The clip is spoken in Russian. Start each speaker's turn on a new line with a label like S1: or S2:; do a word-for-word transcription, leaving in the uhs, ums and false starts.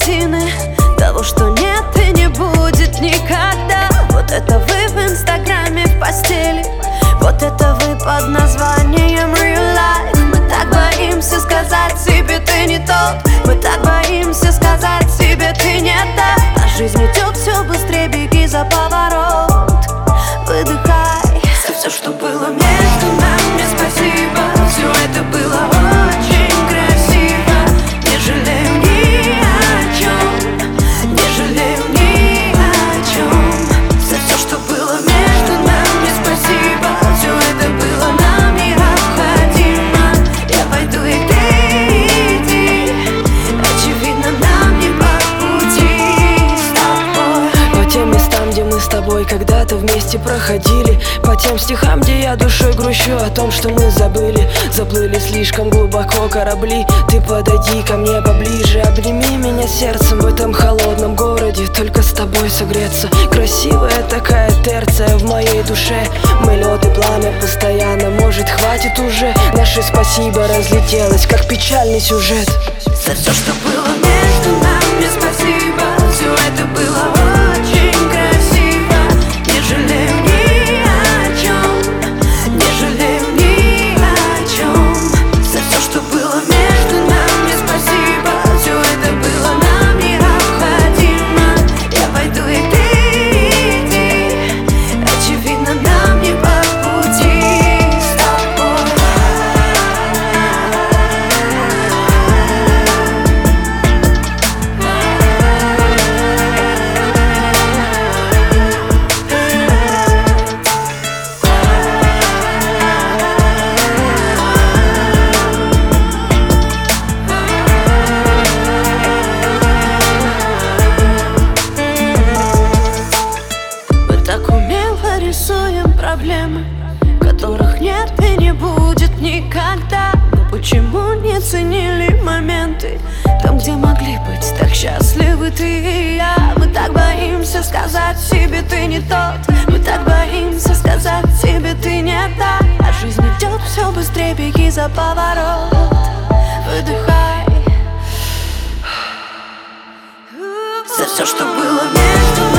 S1: картины того, что нет и не будет никогда. Вот это вы в инстаграме в постели, вот это вы под названием real life. Мы так боимся сказать себе ты не тот, мы так боимся сказать себе ты не та. А жизнь идет все быстрее, беги за поворот, выдыхай. За все, что было между нами, спасибо. Все это было очень красиво. Не жалею ни о чем, не жалею ни о чем. За все, что было между нами, спасибо. Все это было нам необходимо. Я пойду и ты иди, очевидно нам не по пути с тобой.
S2: По тем местам, где мы с тобой когда-то вместе проходили, по тем стихам, где я душой грущу о том, что мы забыли. Заплыли слишком глубоко корабли. Ты подойди ко мне поближе, обними меня сердцем в этом холодном городе. Только с тобой согреться. Красивая такая терция в моей душе. Мы лед и пламя постоянно. Может, хватит уже? Наше спасибо разлетелось, как печальный сюжет.
S1: За все, что было между нами, спасибо. Все это было очень красиво. Не жалею ни о чем, не жалею ни о чем. За все, что было между нами, спасибо. Все это было нам необходимо. Я пойду и ты иди, очевидно нам не по пути с тобой. Рисуем проблемы, которых нет и не будет никогда. Но почему не ценили моменты там, где могли быть так счастливы ты и я? Мы так боимся сказать себе ты не тот, мы так боимся сказать себе ты не та. А жизнь идет все быстрее, беги за поворот, выдыхай. За все, что было между нами.